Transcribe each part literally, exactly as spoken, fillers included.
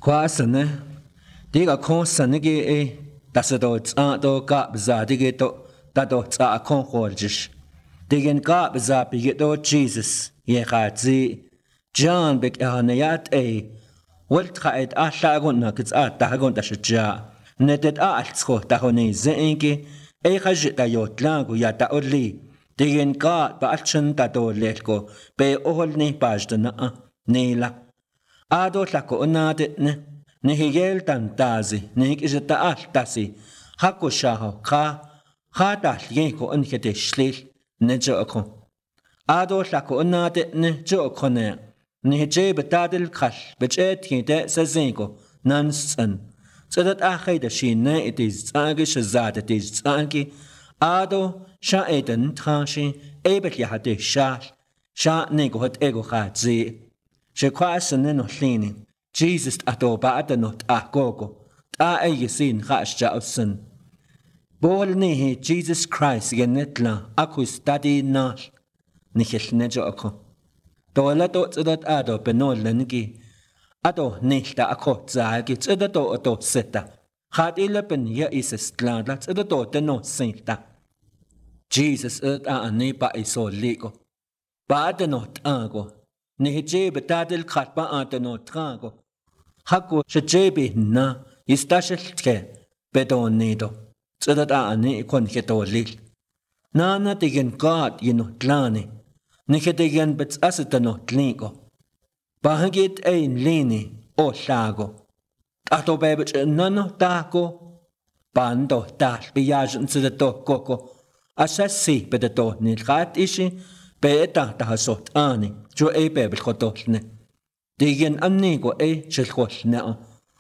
Kwasane, diga konsane ge e, tasado tsa do ka bza dige to, tato tsa kon horjish. Digen ka bza pige do Jesus, ye khatzi, John bek ehanayat e, walt khaet a shagon na kits a tahagon tashja, netet a altsko tahoni zeinki, e khajita yotlangu ya ta orli, digen ka ba alchin tato lelko, be oholni pajdana nila. Ado tlako unadet ne, ne higel tantazi, ne hikizeta altasi, hako shaho ka, hata lienko unkete shlil, ne joko. Ado tlako unadet ne joko ne, ne hije betadil kash, bejet hinte sazinko, nansen. Zedat achayda shi ne itiz zangi shazad itiz zangi, ado sha eden transhi, ebet yahate shash, sha nego hat ego khazi. She kwasan no hlini, Jesus ato ba atanot a gogo, ta e yesin khashja usen. Bol ni he Jesus Christ genetla akus tadi nash, nichel nejo ako. Dola to tsudat ado benol lengi, ado nilta ako zagi tsudato oto seta. Khat ila pen ya ises tladla tsudato teno sinta. Jesus et a ane pa iso ligo. Ba atanot ago. Nihije betadil khatba antano trago. Hako shajebi na istashilke bedonido. Tsudat a ane ikon hito lil. Nana tegen God yino tlani. Nihidegen bets asitano tlingo. Bahagit ein lini o shago. Tato bebech nano tako. Bando tal biyajan tsudato koko. Asasi bedato nilgat ishi. Beeta tahasot ani. Jo e bebel khotolne. Digen annigo e shilkhosne.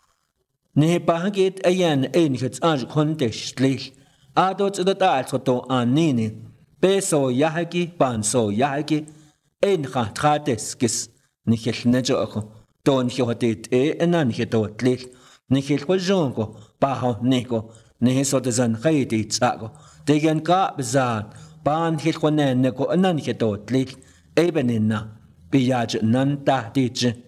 Ne bahagit ayan ein hits aj kontesh lil. Ado tsudat alsoto anini. Beso yahagi banso yahagi. Ein khat khates kis. Nikhil nejo ako. Don hihotit e enan hitot lil. Nikhil khojongo. Baho nigo. Nihisotazan khayiti tsago. Digen ka bizan. Ban hilkhonen neko enan hitot lil. Ebenina. Biyaj nan tahtij.